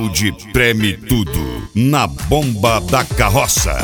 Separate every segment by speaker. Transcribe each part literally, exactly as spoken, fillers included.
Speaker 1: Audi Preme Tudo, na bomba da carroça.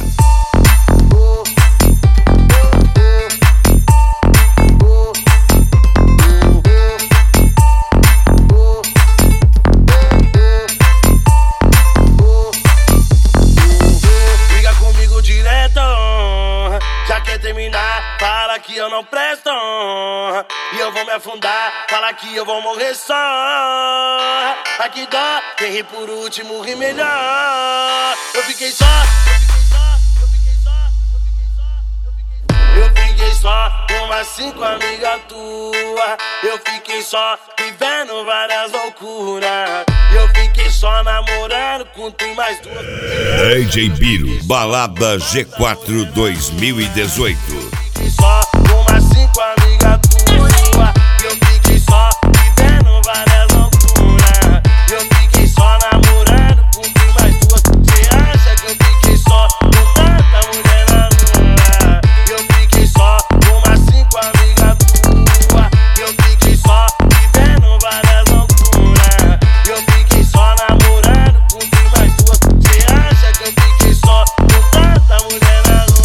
Speaker 2: Liga comigo direto, já quer terminar, fala que eu não presto. E eu vou me afundar, fala que eu vou morrer só. Aqui dó, quem ri por último ri melhor. Eu fiquei só, eu fiquei só, eu fiquei só, eu fiquei só. Eu fiquei só com umas cinco amigas tuas. Eu fiquei só vivendo várias loucuras. Eu fiquei só namorando com tu e mais duas.
Speaker 1: D J Biro, Balada G quatro dois mil e dezoito.
Speaker 2: Fiquei só com umas cinco amigas tuas. Eu fiquei só vivendo várias loucuras. Eu fiquei só namorando com tu e mais duas. Cê acha que eu fiquei só com tanta mulher na rua? Eu fiquei só com umas cinco amigas tuas. Eu fiquei só vivendo várias loucuras. Eu fiquei só namorando com tu e mais duas. Cê acha que eu fiquei só com tanta mulher na rua?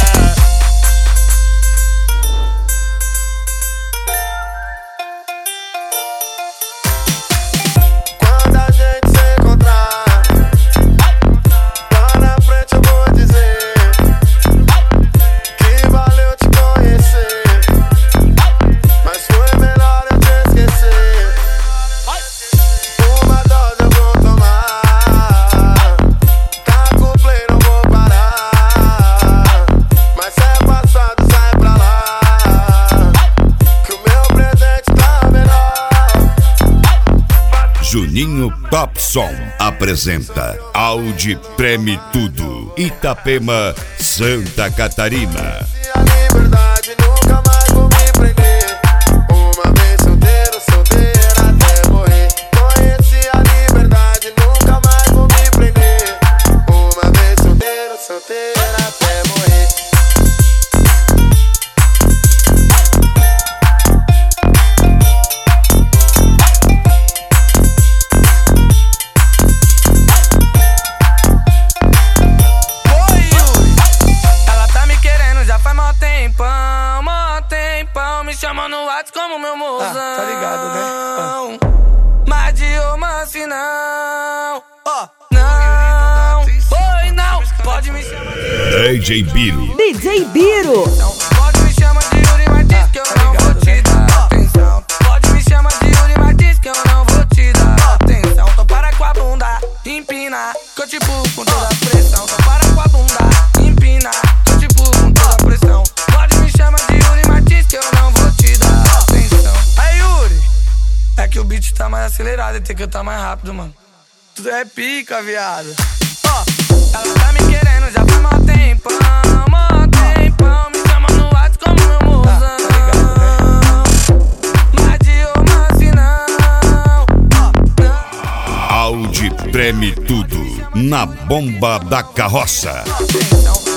Speaker 3: Quando a gente se encontrar, lá na frente eu vou dizer que valeu te conhecer, mas foi melhor eu te esquecer. Uma dose eu vou tomar, tá com play, não vou parar, mas se é passado sai pra lá, que o meu presente tá melhor.
Speaker 1: Juninho Top Som apresenta Audi Preme Tudo, Itapema, Santa Catarina.
Speaker 3: A liberdade nunca mais vou me prender. Uma vez solteiro, solteira até morrer. Conheci a liberdade, nunca mais vou me prender. Uma vez solteiro, solteira até morrer.
Speaker 4: Oi, Yuri. Ela tá me querendo já faz mó tempão, mó tempão. Me chama no WhatsApp como meu mozão.
Speaker 3: Ah, tá ligado, né?
Speaker 4: Mas de romance não. Ó, não. Oi, não. Pode me chamar de
Speaker 1: D J Biro,
Speaker 5: D J Biro.
Speaker 4: atenção. Pode me chamar de Yuri, mas diz que eu não vou te dar atenção. Pode me chamar de Yuri, mas diz que eu não vou te dar atenção. Então para com a bunda, empina, que eu te pulo com toda a pressão. Então para com a bunda, empina, que eu te pulo com toda a pressão. Pode me chamar de Yuri, mas diz que eu não vou te dar atenção. Aí, Yuri, é que o beat tá mais acelerado, tem que eu tá mais rápido, mano. Tudo é pica, viado. Ó, ela tá me querendo já faz mó tempão, mó tempão. Me chama no WhatsApp como meu mozão. Mas de romance não. Ó, não.
Speaker 1: Audi Preme Tudo, na bomba da carroça.
Speaker 4: Atenção.